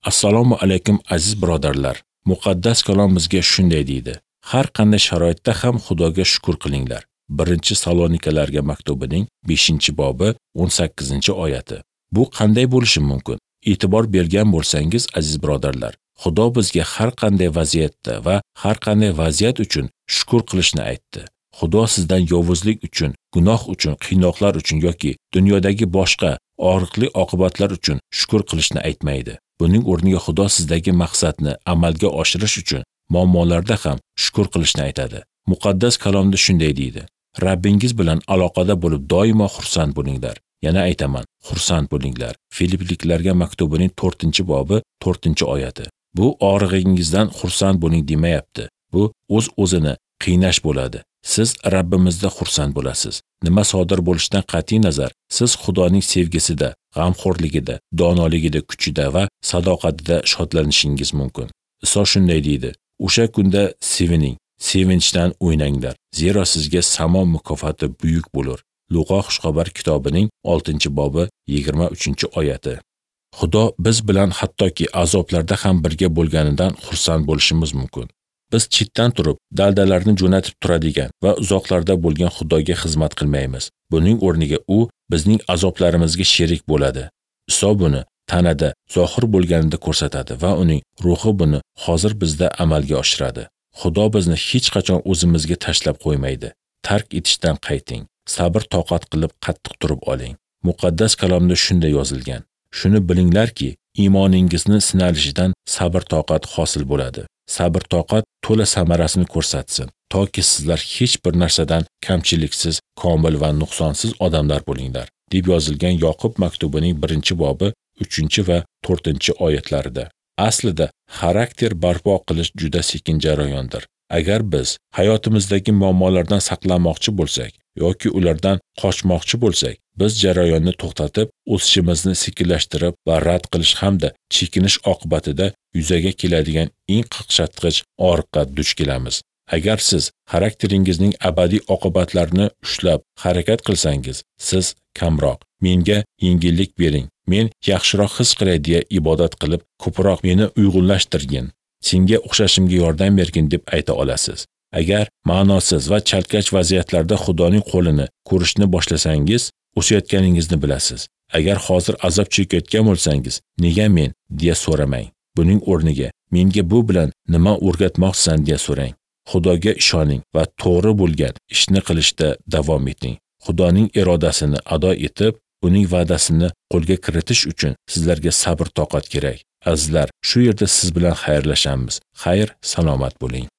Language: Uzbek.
Assalomu alaykum aziz birodarlar. Muqaddas kalom bizga shunday deydi. Har qanday sharoitda ham Xudoga shukr qilinglar. 1-Salonikalarga maktubining 5-bobi 18-oyati. Bu qanday bo'lishi mumkin? E'tibor bergan bo'lsangiz aziz birodarlar, Xudo bizga har qanday vaziyatda va har qanday vaziyat uchun shukr qilishni aytdi. Xudo sizdan yovuzlik uchun, gunoh uchun, qiynoqlar uchun yoki dunyodagi boshqa og'riqli oqibatlar uchun shukr qilishni aytmaydi. Buning o'rniga Xudo sizdagi maqsadni amalga oshirish uchun muammolarda ham shukr qilishni aytadi. Muqaddas kalomda shunday deydi. Rabbingiz bilan aloqada bo'lib doimo xursand bo'linglar. Yana aytaman, xursand bo'linglar. Filipliklarga maktubining 4-bobi 4-oyati. Bu og'rig'ingizdan xursand bo'ling demayapti. Bu o'z-o'zini qiynash bo'ladi. Siz Rabbimizda xursand bo'lasiz. Nima sodir bo'lishidan qat'iy nazar, siz Xudoning sevgisida, g'amxo'rligida, donoligida, kuchida va sadoqatida shodlanishingiz mumkin. Iso shunday deydi: "O'sha kunda sevining, sevinchdan o'ynanglar, zero sizga samo mukofoti buyuk bo'lur." Luqo xushxabar kitobining 6-bobi 23-oyati. Xudo biz bilan hattoki azoblarda ham birga bo'lganidan xursand bo'lishimiz mumkin. Biz chetdan turib, daldalarni jo'natib turadigan va uzoqlarda bo'lgan Xudoga xizmat qilmaymiz. Buning o'rniga u bizning azoblarimizga sherik bo'ladi. Iso buni tanada zohir bo'lganida ko'rsatadi va uning ruhi buni hozir bizda amalga oshiradi. Xudo bizni hech qachon o'zimizga tashlab qo'ymaydi. Tark etishdan qayting. Sabr toqat qilib qattiq turib oling. Muqaddas kalomda shunday yozilgan. Shuni bilinglarki, iymoningizni sinalishidan sabr toqat hosil bo'ladi. Sabr toqat to'la samarasini ko'rsatsin, toki sizlar hech bir narsadan kamchiliksiz, komil va nuqsonsiz odamlar bo'linglar, deb yozilgan Yoqub maktubining 1-bobi 3 va 4-oyatlarida. Aslida xarakter barpo qilish juda sekin jarayondir. Agar biz hayotimizdagi muammolardan saqlanmoqchi bo'lsak yoki ulardan qochmoqchi bo'lsak, biz jarayonni to'xtatib, o'sishimizni sekinlashtirib va rad qilish hamda chekinish oqibatida yuzaga keladigan eng qaqshatqich og'riqqa duch kelamiz. Agar siz xarakteringizning abadiy oqibatlarini ushlab harakat qilsangiz, siz kamroq, menga yengillik bering, men yaxshiroq his qilay deya ibodat qilib, ko'proq meni uyg'unlashtirgin, senga o'xshashimga yordam bergin deb ayta olasiz. Agar ma'nosiz va chalkash vaziyatlarda Xudoning qo'lini ko'rishni boshlasangiz, o'sayotganingizni bilasiz. Agar hozir azob chekayotgan bo'lsangiz, nega men deya so'ramang. Buning o'rniga menga bu bilan nima o'rgatmoqchisan deya so'rang. Xudoga ishoning va to'g'ri bo'lgan ishni qilishda davom eting. Xudoning irodasini ado etib, uning va'dasini qo'lga kiritish uchun sizlarga sabr toqat kerak. Azizlar, shu yerda siz bilan xayrlashamiz. Xayr, salomat bo'ling.